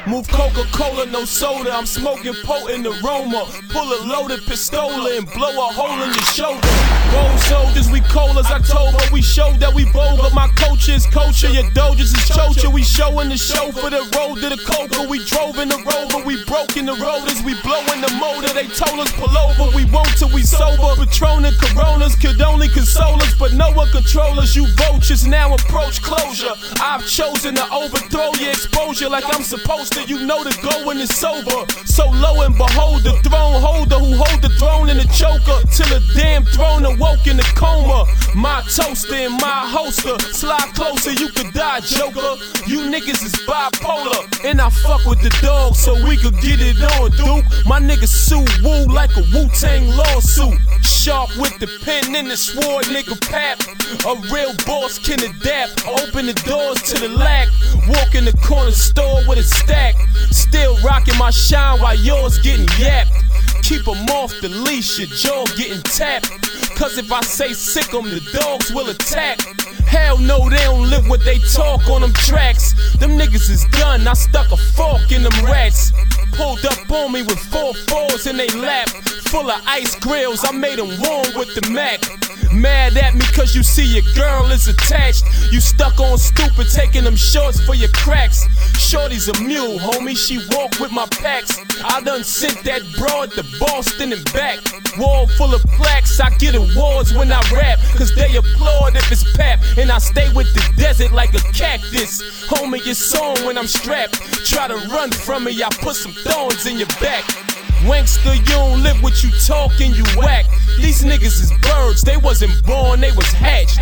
Move Coca-Cola, no soda. I'm smoking potent aroma. Pull a loaded pistola and blow a hole in your shoulder. Roll soldiers, we cold as October. We show that we vulgar. My coach is culture, your dojas is chocha. We showing the show for the road to the coca. We drove in the Rover, we broke in the rotors. We blowing the motor, they told us pull over. We won't till we sober. Patron and Coronas could only console us, but no one control us. You vultures now approach closure. I've chosen to overthrow your exposure like I'm supposed to. You know the go when it's over. So lo and behold, the throne holder who hold the throne in the choker. Till the damn throne awoke in the coma. My toaster and my holster. Slide closer, you could die, joker. You niggas is bipolar. And I fuck with the dog so we could get it on, Duke. My niggas sue woo like a Wu-Tang lawsuit. Sharp with the pen and the sword, nigga pap. A real boss can adapt. Open the doors to the lack. Walk in the corner store with a stack. Still rocking my shine while yours getting yapped. Keep 'em off the leash, your jaw getting tapped. Cause if I say sick 'em, the dogs will attack. Hell no, they don't live what they talk on them tracks. Them niggas is done, I stuck a fork in them rats. Pulled up on me with 4-4s in they lap. Full of ice grills, I made them warm with the Mac. Mad at me cause you see your girl is attached. You stuck on stupid, taking them shorts for your cracks. Shorty's a mule, homie, she walk with my packs. I done sent that broad to Boston and back. Wall full of plaques, I get awards when I rap. Cause they applaud if it's pap. And I stay with the desert like a cactus. Homie, it's on when I'm strapped. Try to run from me, I put some thorns in your back. Wankster, you don't live what you talkin', you whack. These niggas is birds, they wasn't born, they was hatched.